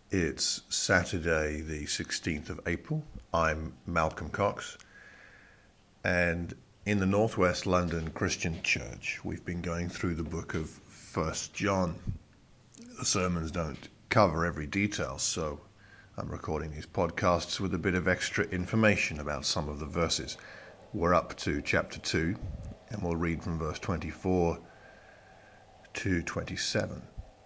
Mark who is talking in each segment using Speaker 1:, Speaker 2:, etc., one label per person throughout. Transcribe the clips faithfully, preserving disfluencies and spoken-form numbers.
Speaker 1: It's Saturday, the sixteenth of April. I'm Malcolm Cox, and in the Northwest London Christian Church, we've been going through the book of First John. The sermons don't cover every detail, so I'm recording these podcasts with a bit of extra information about some of the verses. We're up to chapter two, and we'll read from verse twenty-four to twenty-seven.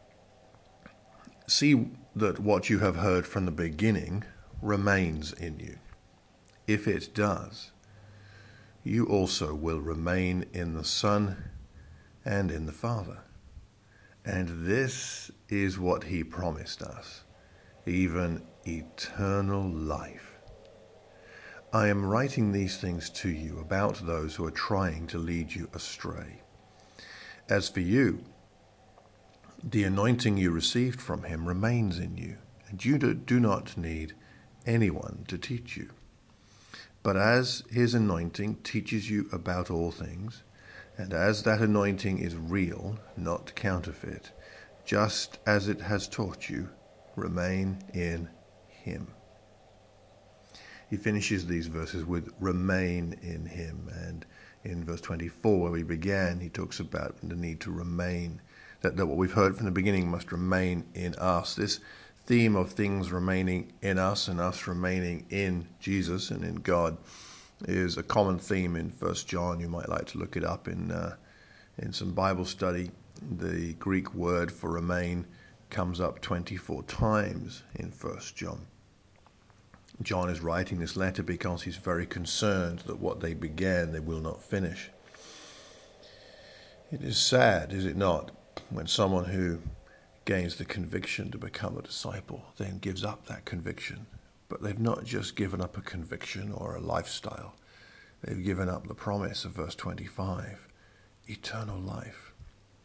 Speaker 1: See that what you have heard from the beginning remains in you. If it does, you also will remain in the Son and in the Father. And this is what he promised us, even eternal life. I am writing these things to you about those who are trying to lead you astray. As for you, the anointing you received from him remains in you, and you do not need anyone to teach you. But as his anointing teaches you about all things, and as that anointing is real, not counterfeit, just as it has taught you, remain in him. He finishes these verses with remain in him, and in verse twenty-four, where we began, he talks about the need to remain. That, that what we've heard from the beginning must remain in us. This theme of things remaining in us and us remaining in Jesus and in God is a common theme in First John. You might like to look it up in uh, in some Bible study. The Greek word for remain comes up twenty-four times in First John. John is writing this letter because he's very concerned that what they began they will not finish. It is sad, is it not, when someone who gains the conviction to become a disciple then gives up that conviction. But they've not just given up a conviction or a lifestyle. They've given up the promise of verse twenty-five, eternal life.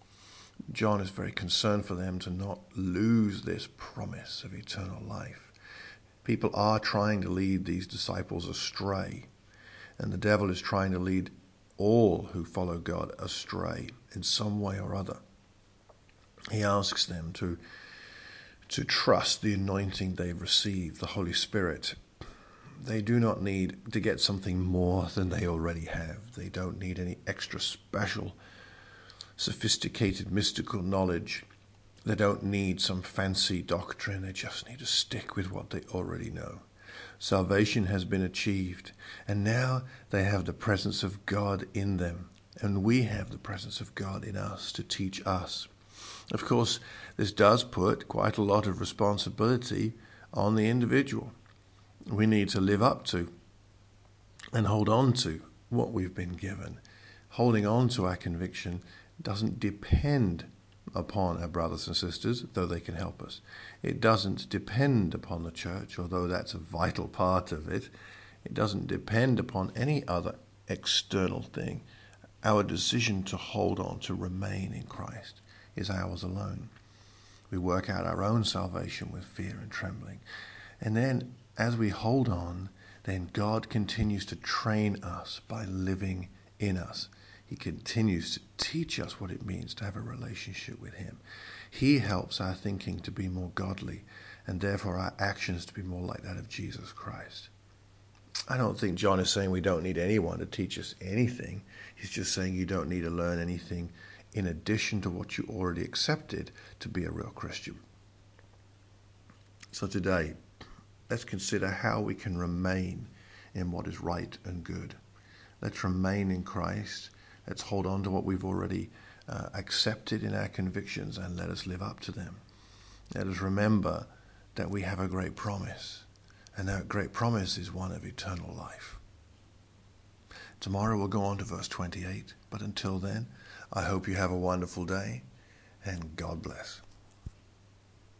Speaker 1: John is very concerned for them to not lose this promise of eternal life. People are trying to lead these disciples astray, and the devil is trying to lead all who follow God astray in some way or other. He asks them to, to trust the anointing they've received, the Holy Spirit. They do not need to get something more than they already have. They don't need any extra special, sophisticated, mystical knowledge. They don't need some fancy doctrine. They just need to stick with what they already know. Salvation has been achieved, and now they have the presence of God in them, and we have the presence of God in us to teach us. Of course, this does put quite a lot of responsibility on the individual. We need to live up to and hold on to what we've been given. Holding on to our conviction doesn't depend upon our brothers and sisters, though they can help us. It doesn't depend upon the church, although that's a vital part of it. It doesn't depend upon any other external thing. Our decision to hold on, to remain in Christ, is ours alone. We work out our own salvation with fear and trembling. And then as we hold on, then God continues to train us by living in us. He continues to teach us what it means to have a relationship with him. He helps our thinking to be more godly, and therefore our actions to be more like that of Jesus Christ. I don't think John is saying we don't need anyone to teach us anything. He's just saying you don't need to learn anything in addition to what you already accepted to be a real Christian. So today, let's consider how we can remain in what is right and good. Let's remain in Christ. Let's hold on to what we've already uh, accepted in our convictions, and let us live up to them. Let us remember that we have a great promise, and that great promise is one of eternal life. Tomorrow we'll go on to verse twenty-eight, but until then, I hope you have a wonderful day, and God bless.